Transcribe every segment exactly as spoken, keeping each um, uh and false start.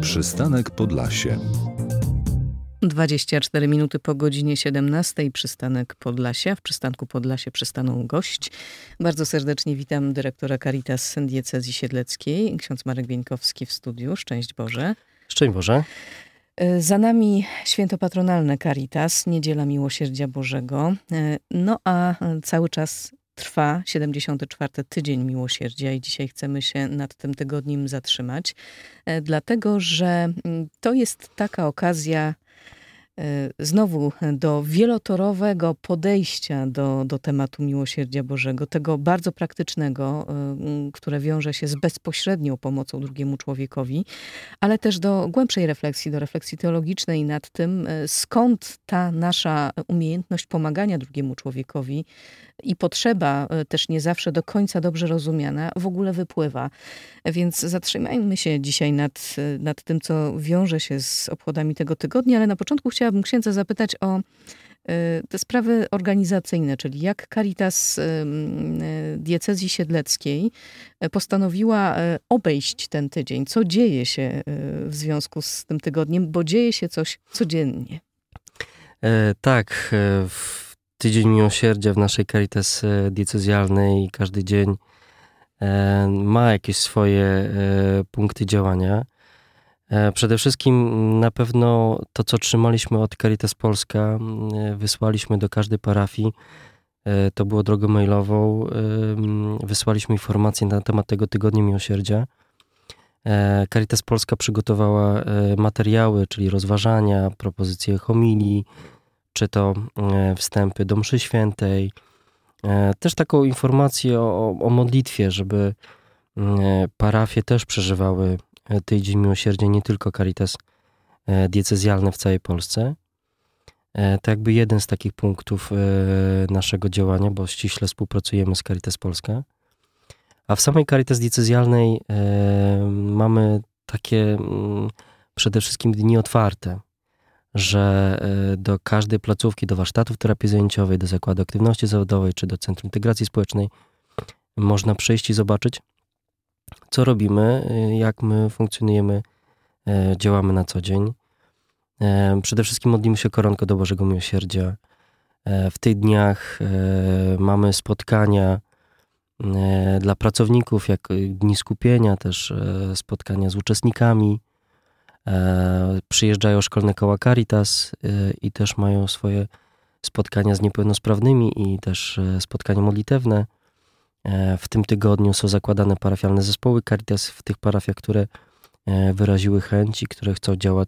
Przystanek Podlasie. dwadzieścia cztery minuty po godzinie siedemnastej. Przystanek Podlasia. W przystanku Podlasie przystanął gość. Bardzo serdecznie witam dyrektora Caritas Diecezji Siedleckiej, ksiądz Marek Wieńkowski w studiu. Szczęść Boże. Szczęść Boże. Za nami święto patronalne Caritas, Niedziela Miłosierdzia Bożego. No a cały czas trwa siedemdziesiąty czwarty Tydzień Miłosierdzia i dzisiaj chcemy się nad tym tygodniem zatrzymać, dlatego że to jest taka okazja znowu do wielotorowego podejścia do, do tematu miłosierdzia Bożego, tego bardzo praktycznego, które wiąże się z bezpośrednią pomocą drugiemu człowiekowi, ale też do głębszej refleksji, do refleksji teologicznej nad tym, skąd ta nasza umiejętność pomagania drugiemu człowiekowi i potrzeba, też nie zawsze do końca dobrze rozumiana, w ogóle wypływa. Więc zatrzymajmy się dzisiaj nad, nad tym, co wiąże się z obchodami tego tygodnia, ale na początku chciałabym księdza zapytać o te sprawy organizacyjne, czyli jak Caritas Diecezji Siedleckiej postanowiła obejść ten tydzień. Co dzieje się w związku z tym tygodniem, bo dzieje się coś codziennie. E, tak, w Tydzień Miłosierdzia w naszej Caritas diecezjalnej każdy dzień e, ma jakieś swoje e, punkty działania. Przede wszystkim na pewno to, co trzymaliśmy od Caritas Polska, wysłaliśmy do każdej parafii, to było drogą mailową, wysłaliśmy informacje na temat tego Tygodnia Miłosierdzia. Caritas Polska przygotowała materiały, czyli rozważania, propozycje homilii, czy to wstępy do mszy świętej. Też taką informację o, o modlitwie, żeby parafie też przeżywały Tydzień Miłosierdzia, nie tylko Caritas diecezjalne w całej Polsce. To jakby jeden z takich punktów naszego działania, bo ściśle współpracujemy z Caritas Polska. A w samej Caritas diecezjalnej mamy takie przede wszystkim dni otwarte, że do każdej placówki, do warsztatów terapii zajęciowej, do zakładu aktywności zawodowej, czy do Centrum Integracji Społecznej można przyjść i zobaczyć, co robimy, jak my funkcjonujemy, działamy na co dzień. Przede wszystkim modlimy się koronkę do Bożego Miłosierdzia. W tych dniach mamy spotkania dla pracowników, jak dni skupienia, też spotkania z uczestnikami. Przyjeżdżają szkolne koła Caritas i też mają swoje spotkania z niepełnosprawnymi i też spotkania modlitewne. W tym tygodniu są zakładane parafialne zespoły Caritas w tych parafiach, które wyraziły chęć i które chcą działać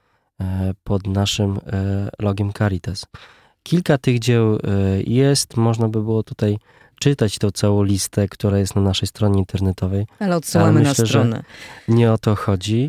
pod naszym logiem Caritas. Kilka tych dzieł jest, można by było tutaj czytać tą całą listę, która jest na naszej stronie internetowej. Ale odsyłamy ale myślę, na stronę. Nie o to chodzi.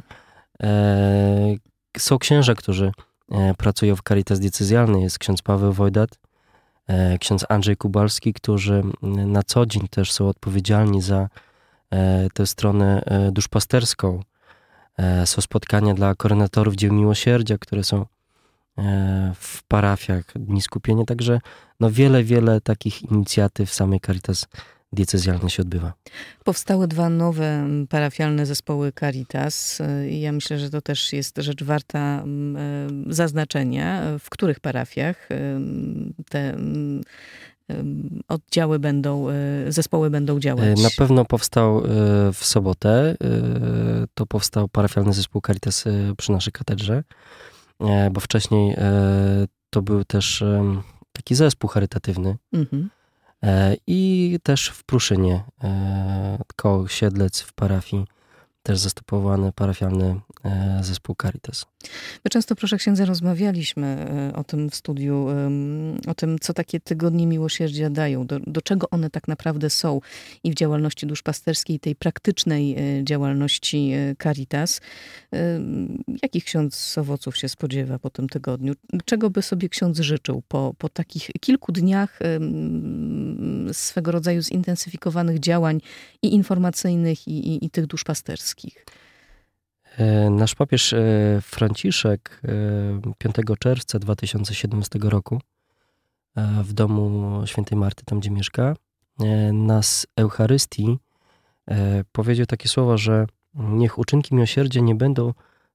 Są księża, którzy pracują w Caritas diecezjalnej. Jest ksiądz Paweł Wojdat, ksiądz Andrzej Kubalski, którzy na co dzień też są odpowiedzialni za tę stronę duszpasterską. Są spotkania dla koordynatorów dzieł miłosierdzia, które są w parafiach, dni skupienia. Także no wiele, wiele takich inicjatyw w samej Caritas diecezjalnej się odbywa. Powstały dwa nowe parafialne zespoły Caritas. Ja myślę, że to też jest rzecz warta zaznaczenia, w których parafiach te oddziały będą, zespoły będą działać. Na pewno powstał w sobotę, to powstał parafialny zespół Caritas przy naszej katedrze, bo wcześniej to był też taki zespół charytatywny. Mhm. I też w Pruszynie, koło Siedlec w parafii, też zastępowany parafialny zespół Caritas. My często, proszę księdza, rozmawialiśmy o tym w studiu, o tym, co takie tygodnie miłosierdzia dają, do, do czego one tak naprawdę są i w działalności duszpasterskiej, tej praktycznej działalności Caritas. Jakich ksiądz owoców się spodziewa po tym tygodniu? Czego by sobie ksiądz życzył po, po takich kilku dniach swego rodzaju zintensyfikowanych działań i informacyjnych, i, i, i tych duszpasterskich? Nasz papież Franciszek piątego czerwca dwa tysiące siedemnastego roku w domu świętej Marty, tam gdzie mieszka, na Eucharystii powiedział takie słowa, że niech uczynki miłosierdzia nie będą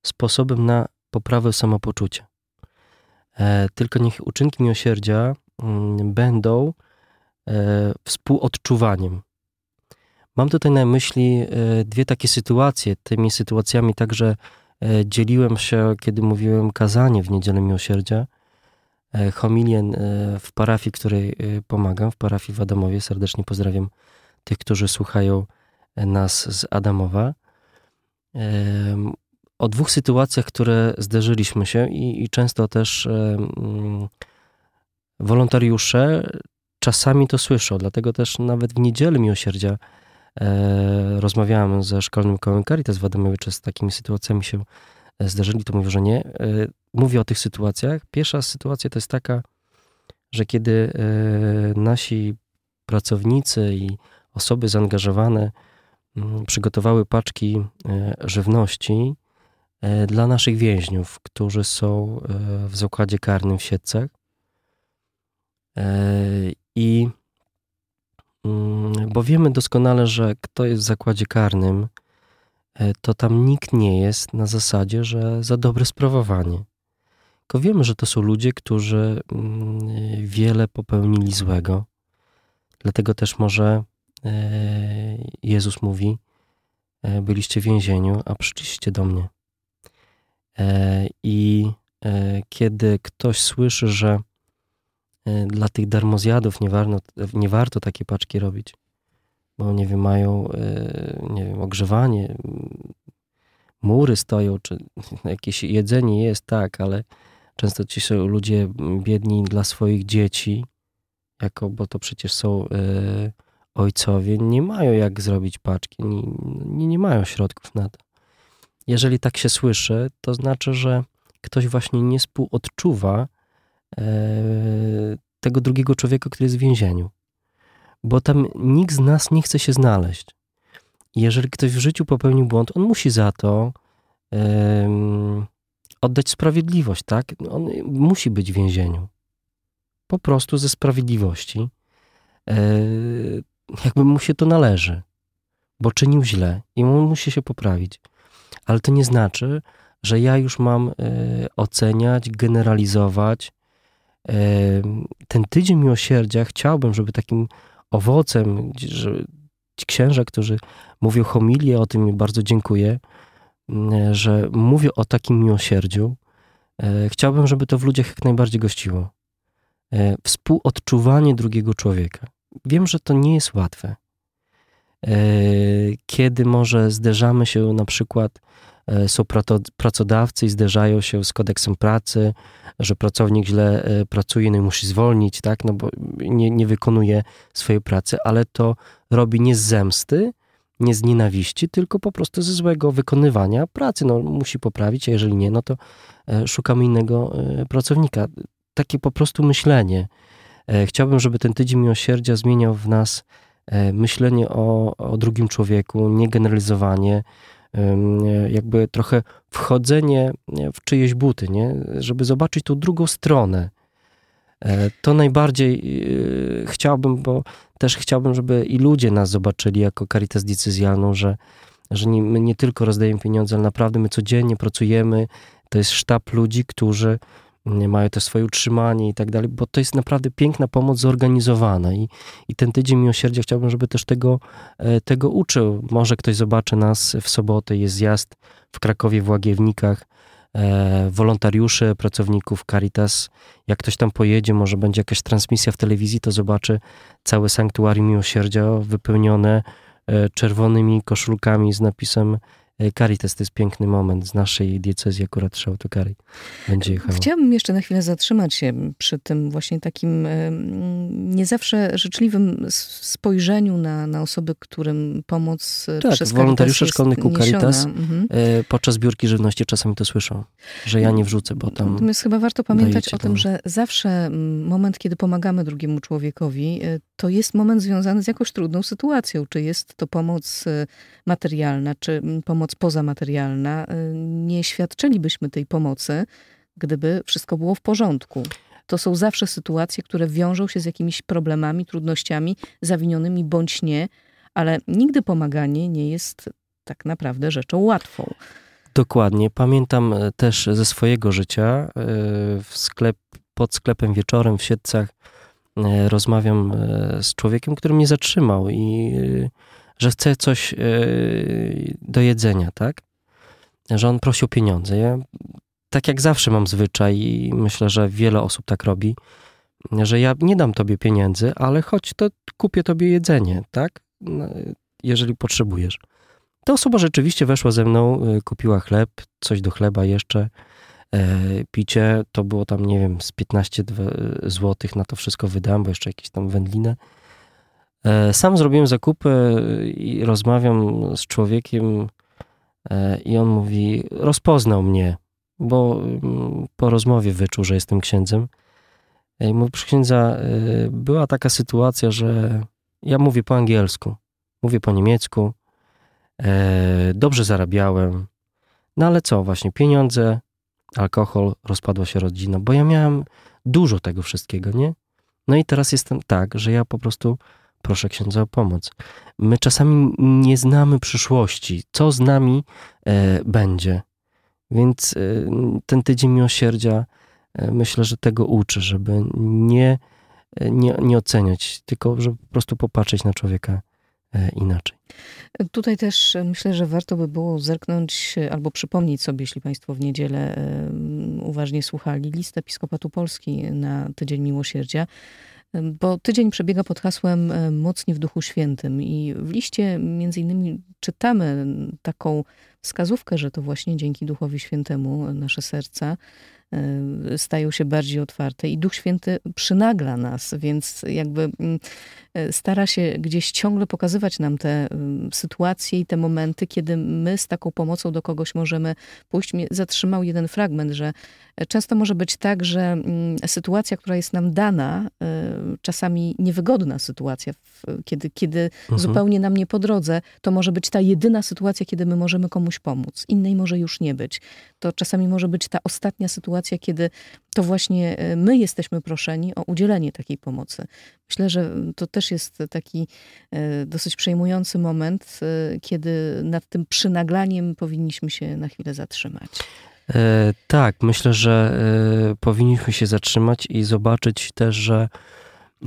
sposobem na poprawę samopoczucia. E, tylko niech uczynki miłosierdzia m, będą e, współodczuwaniem. Mam tutaj na myśli e, dwie takie sytuacje. Tymi sytuacjami także e, dzieliłem się, kiedy mówiłem kazanie w Niedzielę Miłosierdzia. E, homilię e, w parafii, której e, pomagam, w parafii w Adamowie. Serdecznie pozdrawiam tych, którzy słuchają nas z Adamowa. E, o dwóch sytuacjach, które zderzyliśmy się i, i często też e, mm, wolontariusze czasami to słyszą. Dlatego też nawet w Niedzielę Miłosierdzia e, rozmawiałem ze Szkolnym Kołem Caritas w Adamowie, czy z takimi sytuacjami się zdarzyli, to mówię, że nie. E, mówię o tych sytuacjach. Pierwsza sytuacja to jest taka, że kiedy e, nasi pracownicy i osoby zaangażowane m, przygotowały paczki e, żywności e, dla naszych więźniów, którzy są e, w zakładzie karnym w Siedlcach. E, I mm, bo wiemy doskonale, że kto jest w zakładzie karnym, e, to tam nikt nie jest na zasadzie, że za dobre sprawowanie. Tylko wiemy, że to są ludzie, którzy mm, wiele popełnili złego. Dlatego też może e, Jezus mówi, e, byliście w więzieniu, a przyszliście do mnie. E, I e, kiedy ktoś słyszy, że e, dla tych darmozjadów nie warto, nie warto takie paczki robić, bo nie wiem, mają e, nie wiem, ogrzewanie, mury stoją, czy jakieś jedzenie jest, tak, ale często ci są ludzie biedni dla swoich dzieci, jako, bo to przecież są e, ojcowie, nie mają jak zrobić paczki, nie, nie, nie mają środków na to. Jeżeli tak się słyszy, to znaczy, że ktoś właśnie nie współodczuwa e, tego drugiego człowieka, który jest w więzieniu. Bo tam nikt z nas nie chce się znaleźć. Jeżeli ktoś w życiu popełnił błąd, on musi za to e, oddać sprawiedliwość, tak? On musi być w więzieniu. Po prostu ze sprawiedliwości. E, jakby mu się to należy. Bo czynił źle i on musi się poprawić. Ale to nie znaczy, że ja już mam e, oceniać, generalizować. E, ten tydzień miłosierdzia chciałbym, żeby takim owocem, że ci księża, którzy mówią homilię, o tym mi bardzo dziękuję, e, że mówią o takim miłosierdziu. E, chciałbym, żeby to w ludziach jak najbardziej gościło. E, współodczuwanie drugiego człowieka. Wiem, że to nie jest łatwe. E, kiedy może zderzamy się na przykład, e, są pracodawcy i zderzają się z kodeksem pracy, że pracownik źle e, pracuje, no i musi zwolnić, tak, no bo nie, nie wykonuje swojej pracy, ale to robi nie z zemsty, nie z nienawiści, tylko po prostu ze złego wykonywania pracy. No musi poprawić, a jeżeli nie, no to e, szukamy innego e, pracownika. Takie po prostu myślenie. E, chciałbym, żeby ten tydzień miłosierdzia zmieniał w nas myślenie o, o drugim człowieku, nie generalizowanie, jakby trochę wchodzenie w czyjeś buty, nie? Żeby zobaczyć tą drugą stronę. To najbardziej chciałbym, bo też chciałbym, żeby i ludzie nas zobaczyli jako Caritas Diecezjalną, że, że nie, my nie tylko rozdajemy pieniądze, ale naprawdę my codziennie pracujemy. To jest sztab ludzi, którzy mają też swoje utrzymanie i tak dalej, bo to jest naprawdę piękna pomoc zorganizowana i, i ten tydzień miłosierdzia chciałbym, żeby też tego, tego uczył. Może ktoś zobaczy nas w sobotę, jest zjazd w Krakowie, w Łagiewnikach, e, wolontariuszy, pracowników Caritas. Jak ktoś tam pojedzie, może będzie jakaś transmisja w telewizji, to zobaczy całe sanktuarium miłosierdzia wypełnione e, czerwonymi koszulkami z napisem Caritas. To jest piękny moment z naszej diecezji, akurat Trzy Autokary będzie jechało. Chciałabym jeszcze na chwilę zatrzymać się przy tym właśnie takim nie zawsze życzliwym spojrzeniu na, na osoby, którym pomoc tak, przez wolontariusze szkolnych kół Caritas mhm. podczas zbiórki żywności czasami to słyszą, że ja nie wrzucę, bo tam Natomiast chyba warto pamiętać o tym, tam. że zawsze moment, kiedy pomagamy drugiemu człowiekowi, to jest moment związany z jakąś trudną sytuacją. Czy jest to pomoc materialna, czy pomoc pozamaterialna. Nie świadczylibyśmy tej pomocy, gdyby wszystko było w porządku. To są zawsze sytuacje, które wiążą się z jakimiś problemami, trudnościami, zawinionymi bądź nie, ale nigdy pomaganie nie jest tak naprawdę rzeczą łatwą. Dokładnie. Pamiętam też ze swojego życia, w sklep, pod sklepem wieczorem w Siedlcach rozmawiam z człowiekiem, który mnie zatrzymał i że chce coś do jedzenia, tak? Że on prosi o pieniądze. Ja, tak jak zawsze mam zwyczaj i myślę, że wiele osób tak robi, że ja nie dam tobie pieniędzy, ale chodź, to kupię tobie jedzenie, tak? No, jeżeli potrzebujesz. Ta osoba rzeczywiście weszła ze mną, kupiła chleb, coś do chleba jeszcze, e, picie, to było tam, nie wiem, z piętnaście złotych na to wszystko wydałem, bo jeszcze jakieś tam wędlinę. E, sam zrobiłem zakupy i rozmawiam z człowiekiem e, i on mówi, rozpoznał mnie, bo m, po rozmowie wyczuł, że jestem księdzem. I mówi, proszę księdza, e, była taka sytuacja, że ja mówię po angielsku, mówię po niemiecku, dobrze zarabiałem, no ale co, właśnie pieniądze, alkohol, rozpadła się rodzina, bo ja miałem dużo tego wszystkiego, nie? No i teraz jestem tak, że ja po prostu proszę księdza o pomoc. My czasami nie znamy przyszłości, co z nami e, będzie, więc e, ten tydzień miłosierdzia e, myślę, że tego uczy, żeby nie, nie, nie oceniać, tylko żeby po prostu popatrzeć na człowieka inaczej. Tutaj też myślę, że warto by było zerknąć albo przypomnieć sobie, jeśli Państwo w niedzielę uważnie słuchali, list Episkopatu Polski na Tydzień Miłosierdzia, bo tydzień przebiega pod hasłem Mocni w Duchu Świętym i w liście między innymi czytamy taką wskazówkę, że to właśnie dzięki Duchowi Świętemu nasze serca stają się bardziej otwarte i Duch Święty przynagla nas, więc jakby stara się gdzieś ciągle pokazywać nam te sytuacje i te momenty, kiedy my z taką pomocą do kogoś możemy pójść. Mnie zatrzymał jeden fragment, że często może być tak, że sytuacja, która jest nam dana, czasami niewygodna sytuacja, kiedy, kiedy mhm. zupełnie nam nie po drodze, to może być ta jedyna sytuacja, kiedy my możemy komuś pomóc. Innej może już nie być. To czasami może być ta ostatnia sytuacja, kiedy to właśnie my jesteśmy proszeni o udzielenie takiej pomocy. Myślę, że to też jest taki dosyć przejmujący moment, kiedy nad tym przynaglaniem powinniśmy się na chwilę zatrzymać. E, tak, myślę, że e, powinniśmy się zatrzymać i zobaczyć też, że e,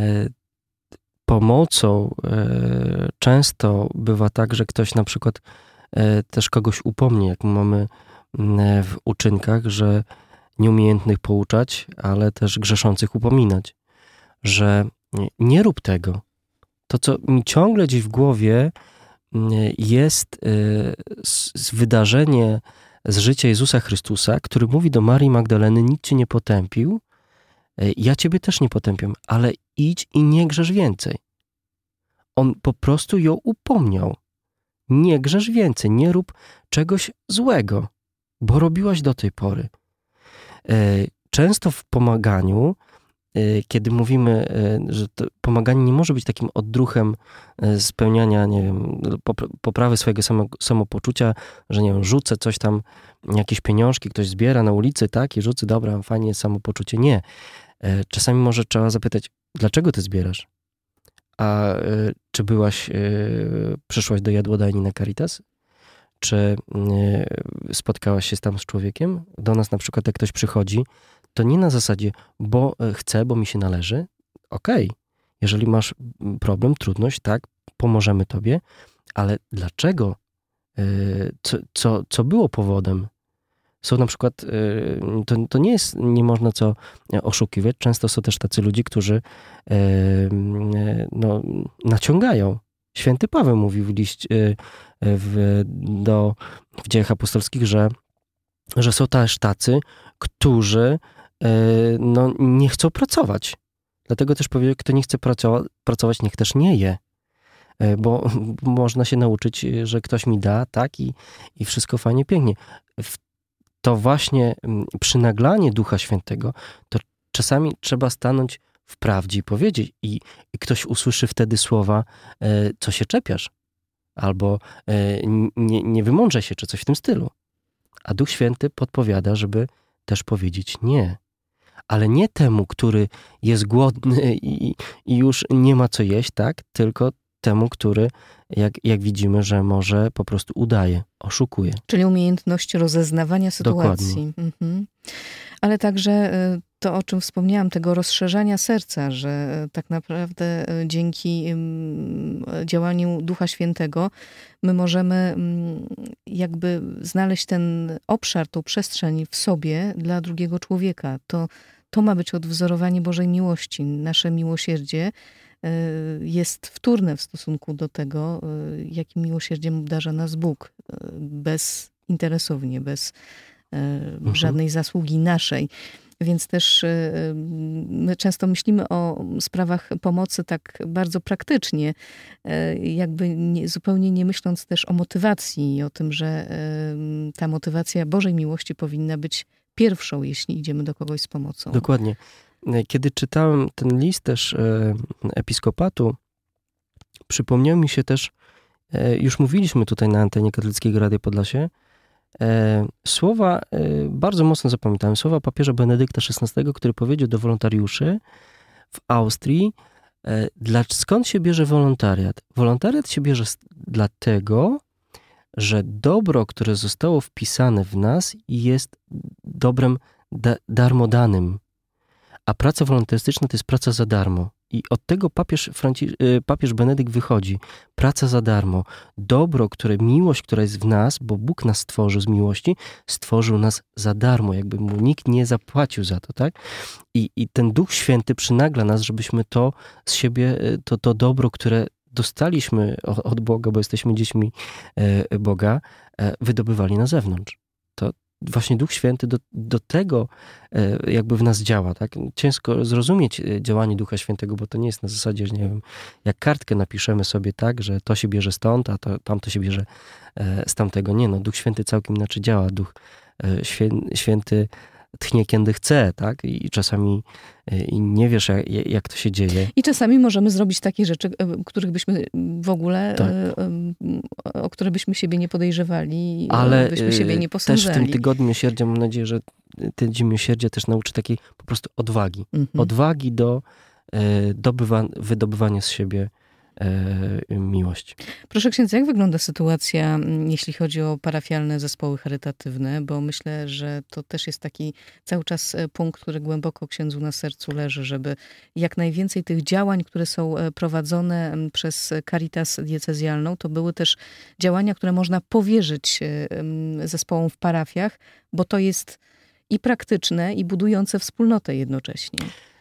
pomocą e, często bywa tak, że ktoś na przykład e, też kogoś upomni, jak mamy w uczynkach, że nieumiejętnych pouczać, ale też grzeszących upominać, że nie rób tego. To, co mi ciągle gdzieś w głowie jest wydarzenie z życia Jezusa Chrystusa, który mówi do Marii Magdaleny, nikt cię nie potępił, ja ciebie też nie potępiam, ale idź i nie grzesz więcej. On po prostu ją upomniał. Nie grzesz więcej, nie rób czegoś złego, bo robiłaś do tej pory. Często w pomaganiu, kiedy mówimy, że to pomaganie nie może być takim odruchem spełniania, nie wiem, poprawy swojego samopoczucia, że nie wiem, rzucę coś tam, jakieś pieniążki, ktoś zbiera na ulicy, tak, i rzucę, dobra, fajnie jest samopoczucie. Nie. Czasami może trzeba zapytać, dlaczego ty zbierasz? A czy byłaś, przyszłaś do jadłodajni na Caritas? Czy spotkałaś się tam z człowiekiem? Do nas na przykład jak ktoś przychodzi, to nie na zasadzie, bo chcę, bo mi się należy. Okej, okay. Jeżeli masz problem, trudność, tak, pomożemy tobie, ale dlaczego? Co, co, co było powodem? Są na przykład, to, to nie jest, nie można co oszukiwać, często są też tacy ludzie, którzy no, naciągają. Święty Paweł mówił w liście w, do, w Dziejach Apostolskich, że, że są też tacy, którzy no, nie chcą pracować. Dlatego też powiedział, kto nie chce pracować, pracować, niech też nie je. Bo można się nauczyć, że ktoś mi da, tak, i, i wszystko fajnie, pięknie. To właśnie przynaglanie Ducha Świętego, to czasami trzeba stanąć w prawdzie i powiedzieć. I, i ktoś usłyszy wtedy słowa, co się czepiasz? Albo nie, nie wymądrzaj się, czy coś w tym stylu. A Duch Święty podpowiada, żeby też powiedzieć nie. Ale nie temu, który jest głodny i, i już nie ma co jeść, tak? Tylko temu, który jak, jak widzimy, że może po prostu udaje, oszukuje. Czyli umiejętność rozeznawania sytuacji. Mhm. Ale także to, o czym wspomniałam, tego rozszerzania serca, że tak naprawdę dzięki działaniu Ducha Świętego my możemy jakby znaleźć ten obszar, tą przestrzeń w sobie dla drugiego człowieka. To, to ma być odwzorowanie Bożej miłości. Nasze miłosierdzie jest wtórne w stosunku do tego, jakim miłosierdziem obdarza nas Bóg. Bezinteresownie, bez mhm. żadnej zasługi naszej. Więc też my często myślimy o sprawach pomocy tak bardzo praktycznie, jakby nie, zupełnie nie myśląc też o motywacji i o tym, że ta motywacja Bożej miłości powinna być pierwszą, jeśli idziemy do kogoś z pomocą. Dokładnie. Kiedy czytałem ten list też episkopatu, przypomniał mi się też, już mówiliśmy tutaj na antenie Katolickiego Radia Podlasie, słowa, bardzo mocno zapamiętałem, słowa papieża Benedykta szesnastego, który powiedział do wolontariuszy w Austrii, dla, skąd się bierze wolontariat? Wolontariat się bierze dlatego, że dobro, które zostało wpisane w nas, jest dobrem da, darmodanym. A praca wolontarystyczna to jest praca za darmo. I od tego papież, Franci- papież Benedykt wychodzi. Praca za darmo. Dobro, które, miłość, która jest w nas, bo Bóg nas stworzył z miłości, stworzył nas za darmo. Jakby mu nikt nie zapłacił za to, tak? I, i ten Duch Święty przynagla nas, żebyśmy to z siebie, to, to dobro, które dostaliśmy od Boga, bo jesteśmy dziećmi Boga, wydobywali na zewnątrz. To właśnie Duch Święty do, do tego jakby w nas działa, tak? Ciężko zrozumieć działanie Ducha Świętego, bo to nie jest na zasadzie, że nie wiem, jak kartkę napiszemy sobie tak, że to się bierze stąd, a to, tamto się bierze z tamtego. Nie, no Duch Święty całkiem inaczej działa. Duch Świę, Święty tchnie kiedy chce, tak? I czasami i nie wiesz, jak, jak to się dzieje. I czasami możemy zrobić takie rzeczy, których byśmy w ogóle, tak. o które byśmy siebie nie podejrzewali, ale byśmy siebie nie posądzali. Też w tym tygodniu miłosierdzia, mam nadzieję, że ten dzień miłosierdzia też nauczy takiej po prostu odwagi. Mhm. Odwagi do dobywa, wydobywania z siebie miłość. Proszę księdza, jak wygląda sytuacja, jeśli chodzi o parafialne zespoły charytatywne? Bo myślę, że to też jest taki cały czas punkt, który głęboko księdzu na sercu leży, żeby jak najwięcej tych działań, które są prowadzone przez Caritas diecezjalną, to były też działania, które można powierzyć zespołom w parafiach, bo to jest i praktyczne, i budujące wspólnotę jednocześnie.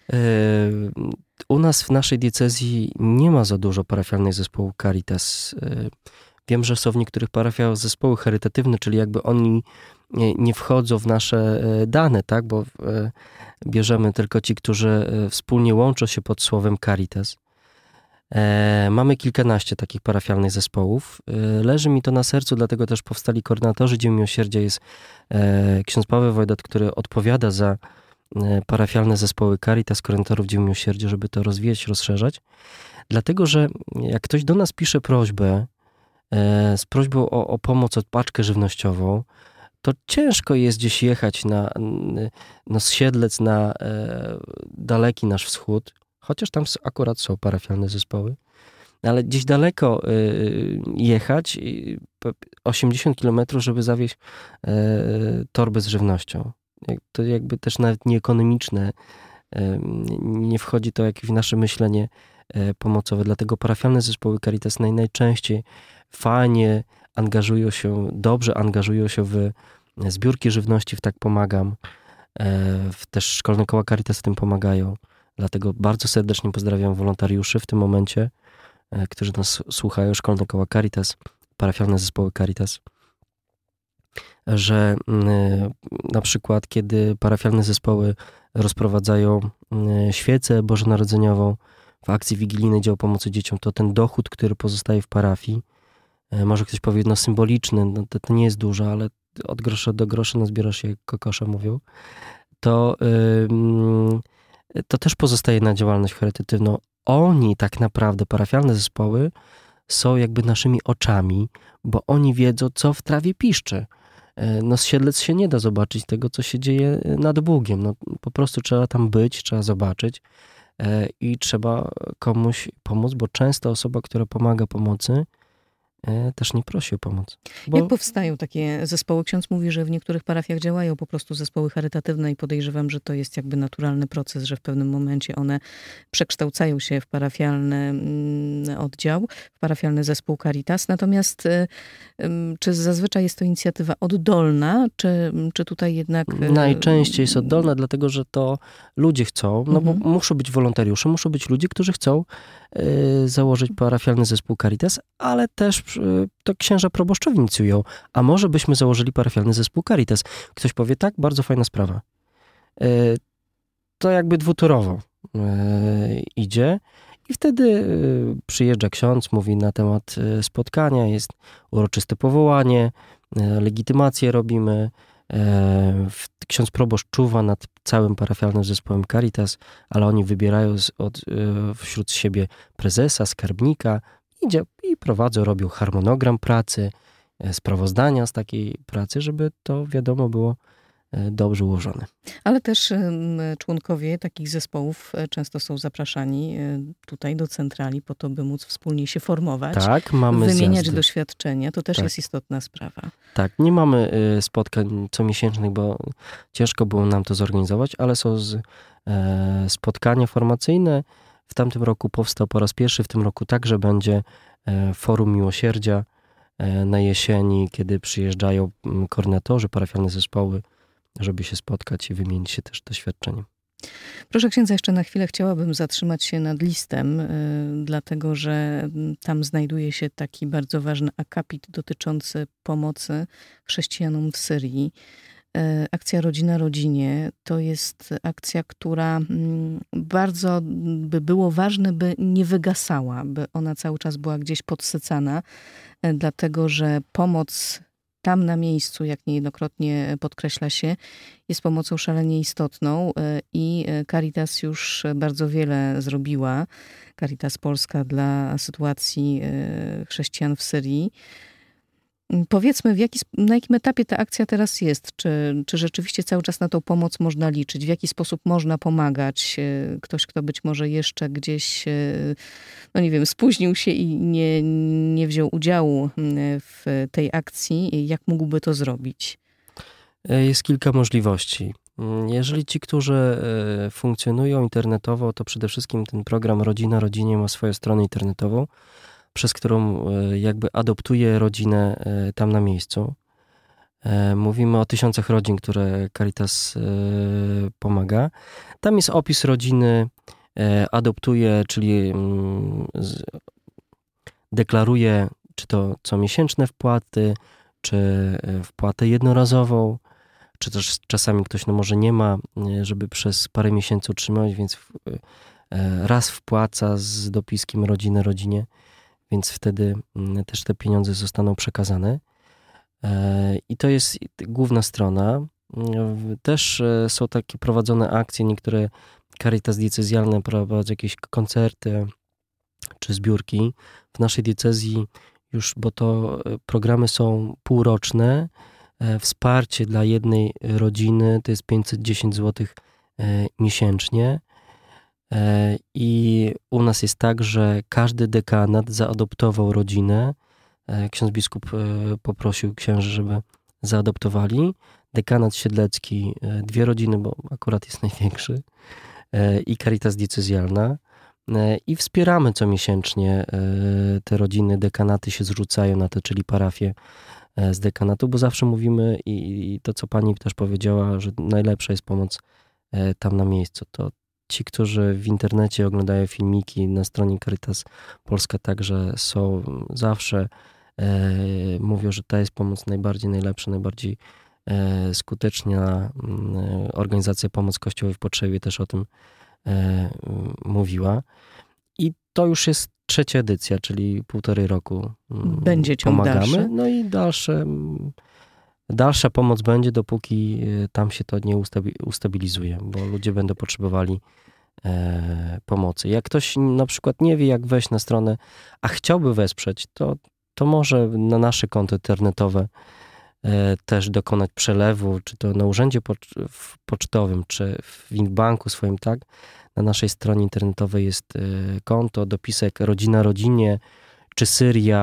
U nas w naszej diecezji nie ma za dużo parafialnych zespołów Caritas. Wiem, że są w niektórych parafiach zespoły charytatywne, czyli jakby oni nie wchodzą w nasze dane, tak? Bo bierzemy tylko ci, którzy wspólnie łączą się pod słowem Caritas. Mamy kilkanaście takich parafialnych zespołów. Leży mi to na sercu, dlatego też powstali koordynatorzy Dzień Miłosierdzia. Jest ksiądz Paweł Wojdat, który odpowiada za parafialne zespoły Caritas, koordynatorów Dzieł Miłosierdzia, żeby to rozwijać, rozszerzać. Dlatego, że jak ktoś do nas pisze prośbę, e, z prośbą o, o pomoc, o paczkę żywnościową, to ciężko jest gdzieś jechać na, na Siedlec, na e, daleki nasz wschód, chociaż tam akurat są parafialne zespoły, ale gdzieś daleko e, jechać, osiemdziesiąt kilometrów, żeby zawieźć e, torbę z żywnością. To jakby też nawet nieekonomiczne, nie wchodzi to jak w nasze myślenie pomocowe. Dlatego parafialne zespoły Caritas naj, najczęściej fajnie angażują się, dobrze angażują się w zbiórki żywności, w Tak Pomagam. Też szkolne koła Caritas w tym pomagają. Dlatego bardzo serdecznie pozdrawiam wolontariuszy w tym momencie, którzy nas słuchają, szkolne koła Caritas, parafialne zespoły Caritas. Że na przykład kiedy parafialne zespoły rozprowadzają świecę bożonarodzeniową w akcji wigilijnej Dział Pomocy Dzieciom, to ten dochód, który pozostaje w parafii, może ktoś powie, no symboliczny, no to, to nie jest dużo, ale od grosza do grosza nazbiera się, jak kokosze mówią, to, yy, to też pozostaje na działalność charytatywną. Oni tak naprawdę, parafialne zespoły, są jakby naszymi oczami, bo oni wiedzą, co w trawie piszczy. No z Siedlec się nie da zobaczyć tego, co się dzieje nad Bugiem. No, po prostu trzeba tam być, trzeba zobaczyć i trzeba komuś pomóc, bo często osoba, która pomaga pomocy, też nie prosi o pomoc. Bo... Jak powstają takie zespoły? Ksiądz mówi, że w niektórych parafiach działają po prostu zespoły charytatywne i podejrzewam, że to jest jakby naturalny proces, że w pewnym momencie one przekształcają się w parafialny oddział, w parafialny zespół Caritas. Natomiast czy zazwyczaj jest to inicjatywa oddolna, czy, czy tutaj jednak... Najczęściej jest oddolna, dlatego że to ludzie chcą, no mhm. bo muszą być wolontariusze, muszą być ludzie, którzy chcą y, założyć parafialny zespół Caritas, ale też to księża proboszczowie inicjują. A może byśmy założyli parafialny zespół Caritas? Ktoś powie, tak, bardzo fajna sprawa. To jakby dwutorowo idzie i wtedy przyjeżdża ksiądz, mówi na temat spotkania, jest uroczyste powołanie, legitymację robimy. Ksiądz proboszcz czuwa nad całym parafialnym zespołem Caritas, ale oni wybierają z, od, wśród siebie prezesa, skarbnika, idzie i prowadzą, robią harmonogram pracy, sprawozdania z takiej pracy, żeby to wiadomo było dobrze ułożone. Ale też członkowie takich zespołów często są zapraszani tutaj do centrali po to, by móc wspólnie się formować, tak, mamy wymieniać zjazdy. doświadczenia. To też tak. jest istotna sprawa. Tak, nie mamy spotkań comiesięcznych, bo ciężko było nam to zorganizować, ale są z, e, spotkania formacyjne. W tamtym roku powstał po raz pierwszy, w tym roku także będzie e, Forum Miłosierdzia e, na jesieni, kiedy przyjeżdżają koordynatorzy, parafialne zespoły, żeby się spotkać i wymienić się też doświadczeniem. Proszę księdza, jeszcze na chwilę chciałabym zatrzymać się nad listem, y, dlatego że tam znajduje się taki bardzo ważny akapit dotyczący pomocy chrześcijanom w Syrii. Y, akcja Rodzina Rodzinie to jest akcja, która y, bardzo by było ważne, by nie wygasała, by ona cały czas była gdzieś podsycana, y, dlatego że pomoc tam na miejscu, jak niejednokrotnie podkreśla się, jest pomocą szalenie istotną i Caritas już bardzo wiele zrobiła. Caritas Polska dla sytuacji chrześcijan w Syrii. Powiedzmy, w jaki, na jakim etapie ta akcja teraz jest? Czy, czy rzeczywiście cały czas na tą pomoc można liczyć? W jaki sposób można pomagać? Ktoś, kto być może jeszcze gdzieś, no nie wiem, spóźnił się i nie, nie wziął udziału w tej akcji, jak mógłby to zrobić? Jest kilka możliwości. Jeżeli ci, którzy funkcjonują internetowo, to przede wszystkim ten program Rodzina Rodzinie ma swoją stronę internetową, przez którą jakby adoptuje rodzinę tam na miejscu. Mówimy o tysiącach rodzin, które Caritas pomaga. Tam jest opis rodziny, adoptuje, czyli deklaruje, czy to comiesięczne wpłaty, czy wpłatę jednorazową, czy też czasami ktoś no może nie ma, żeby przez parę miesięcy utrzymać, więc raz wpłaca z dopiskiem Rodzina Rodzinie, więc wtedy też te pieniądze zostaną przekazane. I to jest główna strona. Też są takie prowadzone akcje, niektóre Caritas diecezjalne prowadzą jakieś koncerty czy zbiórki. W naszej diecezji już, bo to programy są półroczne, wsparcie dla jednej rodziny to jest pięćset dziesięć złotych miesięcznie. I u nas jest tak, że każdy dekanat zaadoptował rodzinę. Ksiądz biskup poprosił księży, żeby zaadoptowali. Dekanat siedlecki, dwie rodziny, bo akurat jest największy, i Caritas diecezjalna. I wspieramy comiesięcznie te rodziny. Dekanaty się zrzucają na to, czyli parafie z dekanatu, bo zawsze mówimy i to, co pani też powiedziała, że najlepsza jest pomoc tam na miejscu. To ci, którzy w internecie oglądają filmiki na stronie Caritas Polska, także są zawsze, e, mówią, że ta jest pomoc najbardziej najlepsza, najbardziej e, skuteczna. E, organizacja Pomoc Kościołowi w Potrzebie też o tym e, mówiła. I to już jest trzecia edycja, czyli półtorej roku będzie ciąg pomagamy. Dalszy. No i dalsze, dalsza pomoc będzie, dopóki tam się to nie ustabilizuje, bo ludzie będą potrzebowali e, pomocy. Jak ktoś na przykład nie wie, jak wejść na stronę, a chciałby wesprzeć, to, to może na nasze konto internetowe e, też dokonać przelewu, czy to na urzędzie pocz- pocztowym, czy w Inbanku swoim, tak? Na naszej stronie internetowej jest e, konto, dopisek Rodzina Rodzinie, czy Syria,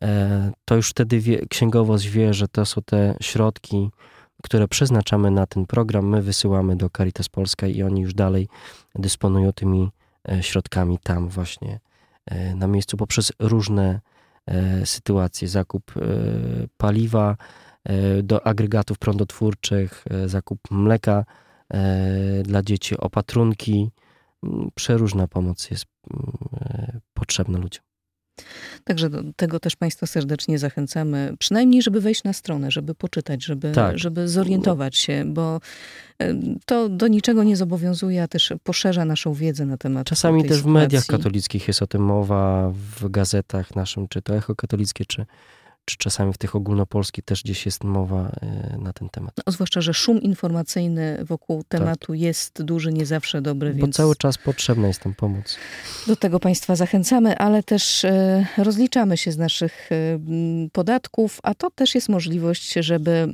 to już wtedy wie, księgowość wie, że to są te środki, które przeznaczamy na ten program, my wysyłamy do Caritas Polska i oni już dalej dysponują tymi środkami tam właśnie na miejscu poprzez różne sytuacje, zakup paliwa do agregatów prądotwórczych, zakup mleka dla dzieci, opatrunki. Przeróżna pomoc jest potrzebna ludziom. Także do tego też Państwa serdecznie zachęcamy, przynajmniej żeby wejść na stronę, żeby poczytać, żeby, tak. żeby zorientować się, bo to do niczego nie zobowiązuje, a też poszerza naszą wiedzę na temat Czasami tej też sytuacji. W mediach katolickich jest o tym mowa, w gazetach naszym, czy to Echo Katolickie, czy czy czasami w tych ogólnopolskich też gdzieś jest mowa na ten temat. No, zwłaszcza, że szum informacyjny wokół tematu tak. jest duży, nie zawsze dobry. Bo więc cały czas potrzebna jest tam pomoc. Do tego Państwa zachęcamy, ale też e, rozliczamy się z naszych e, podatków, a to też jest możliwość, żeby e,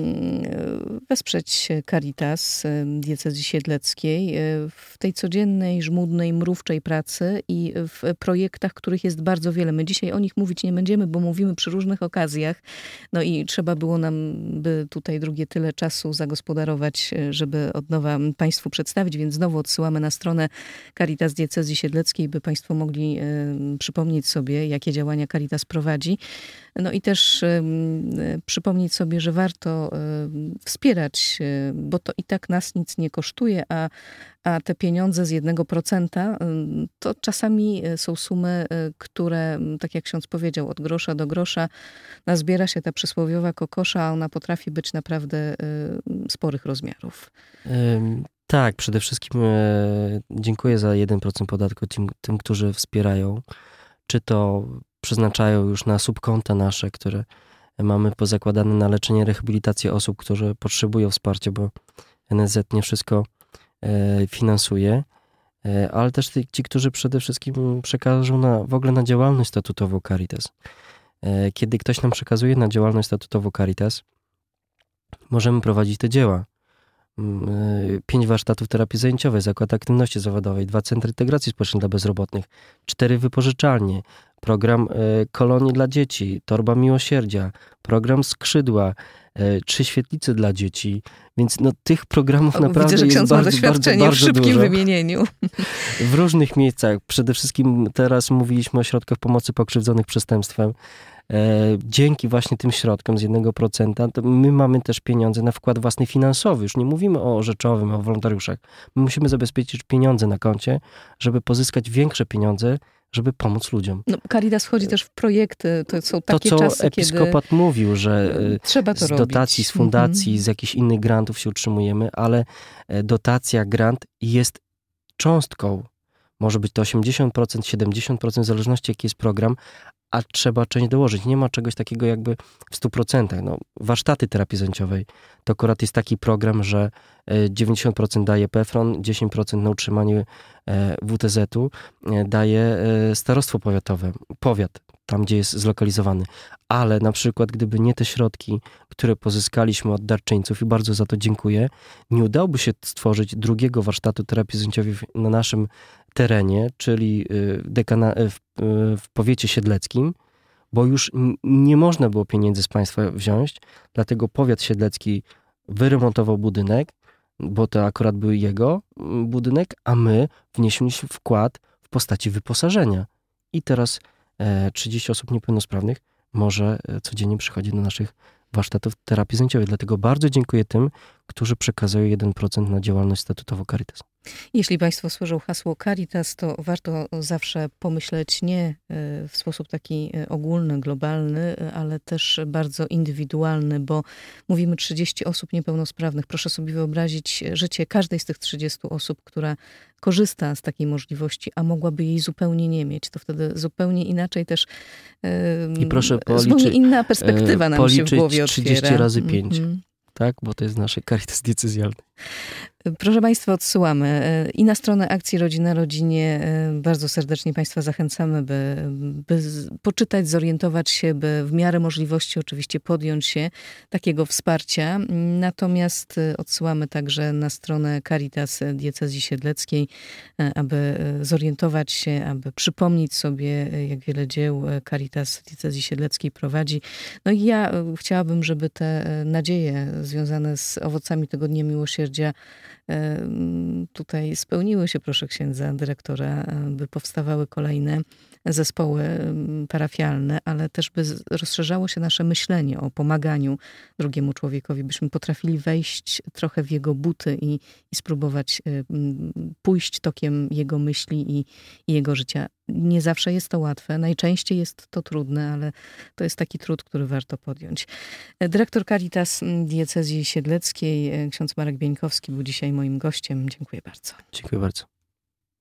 wesprzeć Caritas e, Diecezji Siedleckiej e, w tej codziennej, żmudnej, mrówczej pracy i w projektach, których jest bardzo wiele. My dzisiaj o nich mówić nie będziemy, bo mówimy przy różnych okazjach. No i trzeba było nam by tutaj drugie tyle czasu zagospodarować, żeby od nowa Państwu przedstawić, więc znowu odsyłamy na stronę Caritas Diecezji Siedleckiej, by Państwo mogli y, przypomnieć sobie, jakie działania Caritas prowadzi. No i też y, y, przypomnieć sobie, że warto y, wspierać, y, bo to i tak nas nic nie kosztuje, a A te pieniądze z jednego procenta to czasami są sumy, które, tak jak ksiądz powiedział, od grosza do grosza nazbiera się ta przysłowiowa kokosza, a ona potrafi być naprawdę sporych rozmiarów. Tak, przede wszystkim dziękuję za jeden procent podatku tym, tym, którzy wspierają. Czy to przeznaczają już na subkonta nasze, które mamy pozakładane na leczenie, rehabilitację osób, które potrzebują wsparcia, bo N S Z nie wszystko finansuje, ale też ci, którzy przede wszystkim przekażą na, w ogóle na działalność statutową Caritas. Kiedy ktoś nam przekazuje na działalność statutową Caritas, możemy prowadzić te dzieła. Pięć warsztatów terapii zajęciowej, zakład aktywności zawodowej, dwa centry integracji społecznej dla bezrobotnych, cztery wypożyczalnie, program kolonii dla dzieci, torba miłosierdzia, program skrzydła, trzy świetlice dla dzieci, więc no, tych programów o, naprawdę widzę, że jest bardzo, ma doświadczenie bardzo, bardzo w szybkim dużo. wymienieniu. W różnych miejscach. Przede wszystkim teraz mówiliśmy o środkach pomocy pokrzywdzonych przestępstwem. Dzięki właśnie tym środkom z jednego procenta, to my mamy też pieniądze na wkład własny finansowy. Już nie mówimy o rzeczowym, o wolontariuszach. My musimy zabezpieczyć pieniądze na koncie, żeby pozyskać większe pieniądze, żeby pomóc ludziom. No, Caritas wchodzi też w projekty. To są takie to, co czasy, episkopat kiedy mówił, że trzeba to z robić. dotacji, z fundacji, mm-hmm. z jakichś innych grantów się utrzymujemy, ale dotacja, grant jest cząstką. Może być to osiemdziesiąt procent, siedemdziesiąt procent, w zależności jaki jest program, a trzeba część dołożyć. Nie ma czegoś takiego jakby w stu procentach. No, warsztaty terapii zajęciowej to akurat jest taki program, że dziewięćdziesiąt procent daje PFRON, dziesięć procent na utrzymanie W T Z-u daje starostwo powiatowe, powiat, tam gdzie jest zlokalizowany. Ale na przykład gdyby nie te środki, które pozyskaliśmy od darczyńców i bardzo za to dziękuję, nie udałoby się stworzyć drugiego warsztatu terapii zajęciowej na naszym terenie, czyli dekana, w, w powiecie siedleckim, bo już nie można było pieniędzy z państwa wziąć, dlatego powiat siedlecki wyremontował budynek, bo to akurat był jego budynek, a my wnieśliśmy wkład w postaci wyposażenia. I teraz trzydzieści osób niepełnosprawnych może codziennie przychodzi do naszych warsztatów terapii zajęciowej. Dlatego bardzo dziękuję tym, którzy przekazują jeden procent na działalność statutową Caritas. Jeśli Państwo słyszą hasło Caritas, to warto zawsze pomyśleć nie w sposób taki ogólny, globalny, ale też bardzo indywidualny, bo mówimy trzydzieści osób niepełnosprawnych. Proszę sobie wyobrazić życie każdej z tych trzydziestu osób, która korzysta z takiej możliwości, a mogłaby jej zupełnie nie mieć. To wtedy zupełnie inaczej też I proszę policzyć, zupełnie inna perspektywa nam się w głowie otwiera. trzydzieści razy pięć. Mm-hmm. Tak, bo to jest nasze Caritas diecezjalne. Proszę Państwa, odsyłamy i na stronę Akcji Rodzina Rodzinie. Bardzo serdecznie Państwa zachęcamy, by, by poczytać, zorientować się, by w miarę możliwości oczywiście podjąć się takiego wsparcia. Natomiast odsyłamy także na stronę Caritas Diecezji Siedleckiej, aby zorientować się, aby przypomnieć sobie, jak wiele dzieł Caritas Diecezji Siedleckiej prowadzi. No i ja chciałabym, żeby te nadzieje związane z owocami tego Dnia Miłosierdzia tutaj spełniły się, proszę księdza dyrektora, by powstawały kolejne zespoły parafialne, ale też by rozszerzało się nasze myślenie o pomaganiu drugiemu człowiekowi, byśmy potrafili wejść trochę w jego buty i, i spróbować pójść tokiem jego myśli i, i jego życia. Nie zawsze jest to łatwe, najczęściej jest to trudne, ale to jest taki trud, który warto podjąć. Dyrektor Caritas Diecezji Siedleckiej, ksiądz Marek Bieńkowski, był dzisiaj moim gościem. Dziękuję bardzo. Dziękuję bardzo.